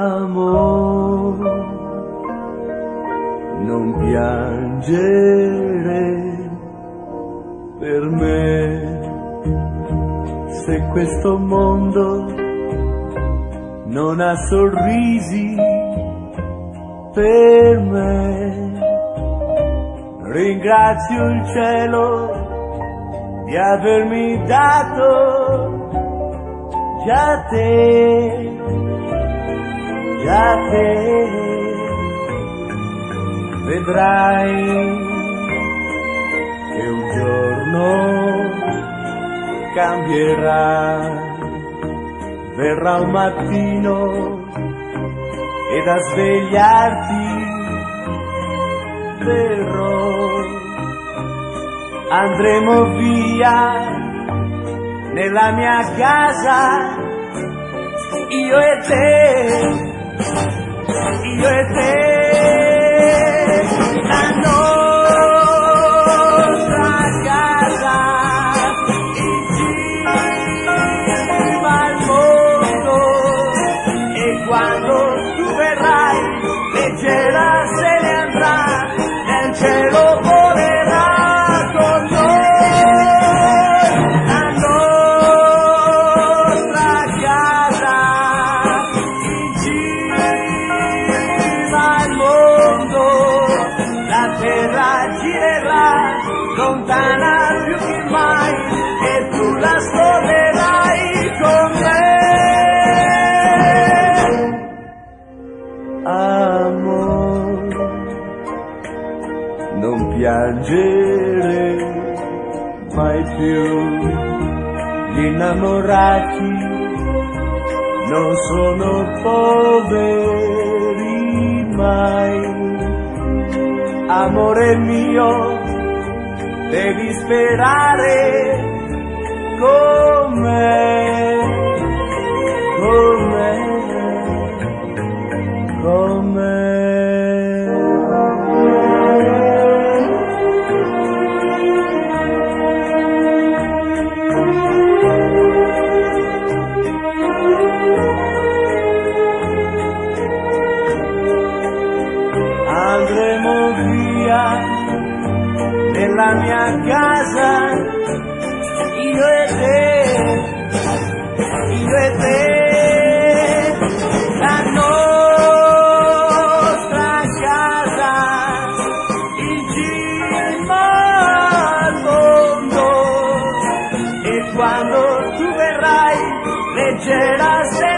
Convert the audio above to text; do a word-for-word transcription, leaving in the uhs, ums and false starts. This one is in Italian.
Amore, non piangere per me, se questo mondo non ha sorrisi per me. Ringrazio il cielo di avermi dato già te, già te. Vedrai che un giorno cambierà, verrà un mattino ed a svegliarti verrò. Andremo via nella mia casa, io e te, io e te. La nostra casa in cima al mondo, e quando tu verrai leggera se ne andrà, nel cielo volerà con noi. La nostra casa in cima al mondo, la terra girerà lontana più che mai, e tu la scorrerai con me. Amore, non piangere mai più, gli innamorati non sono poveri mai. Amore mio, devi sperare con me, con me, con me. Andremo via nella mia casa, io e te, io e te. La nostra casa in cima al mondo, e quando tu verrai leggera se